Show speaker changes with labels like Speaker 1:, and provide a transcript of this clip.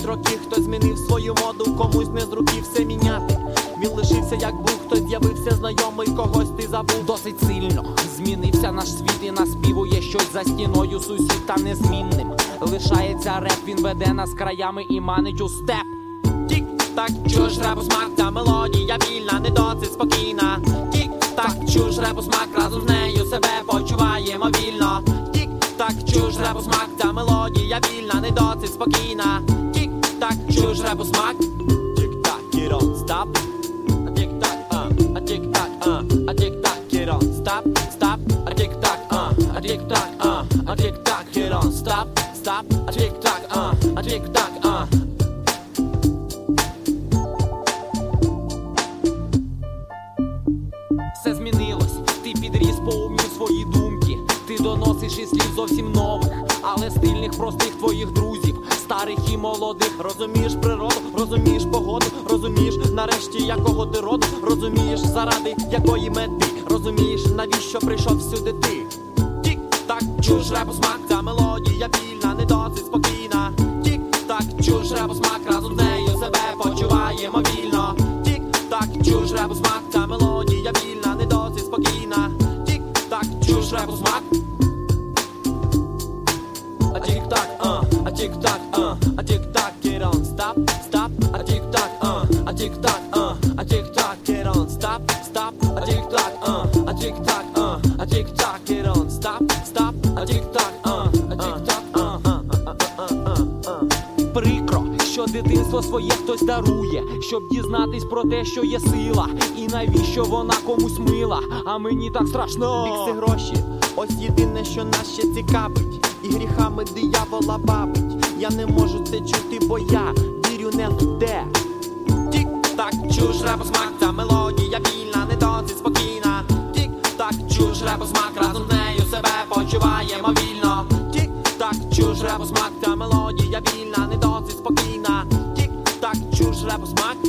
Speaker 1: Минають роки, хтось змінив свою моду, комусь не з руки все міняти. Він лишився як був, хтось з'явився знайомий, когось ти забув. Досить сильно змінився наш світ і наспівує щось за стіною сусід та незмінним лишається реп, він веде нас краями і манить у степ. Тік-так, чуєш репу смак, та мелодія вільна, не досить спокійна. Тік-так, чуєш репу смак, разом з нею себе почуваємо вільно. Тік-так, чуєш репу смак, та мелодія вільна, не досить спокійна. Тік-так, чуєш репу смак. Тік-так, you don't stop. А тік-так, а тік-так, а тік-так, you don't stop, stop. А тік-так, а тік-так, а тік-так, you don't stop, stop. А тік-так, а тік-так, Все змінилось, ти підріс, поумнів свої думки. Ти доносиш із слів зовсім нових, але стильних, простих твоїх друзів, старих і молодих. Розумієш природу, розумієш погоду, розумієш нарешті якого ти роду, розумієш заради якої мети, розумієш навіщо прийшов сюди ти. Тік-так, чуєш репу смак, ця мелодія вільна, не досить спокійна. Тік-так, чуєш репу смак, разом з нею себе почуваємо вільно. Тік-так, чуєш репу смак, ця мелодія вільна, не досить спокійна. Тік-так, чуєш репу смак. А тік-так, а тік-так, а тік-так, you don't stop, stop. А тік-так, а тік-так, а тік-так, you don't stop, stop. А тік-так, а тік-так, а тік-так, you don't stop, stop. А тік-так, а тік-так, Прикро, що дитинство своє хтось дарує, щоб дізнатись про те, що є сила, і навіщо вона комусь мила, а мені так страшно.
Speaker 2: Бікси гроші, ось єдине, що нас ще цікавить, і гріхами диявола бавить. Я не можу це чути, бо я вірю не в те.
Speaker 1: Тік-так, чуєш репу смак, ця мелодія вільна, не досить спокійна. Тік-так, чуєш репу смак, разом з нею себе почуваємо вільно. Тік-так, чуєш репу смак, ця мелодія вільна, не досить спокійна. Тік-так, чуєш репу смак.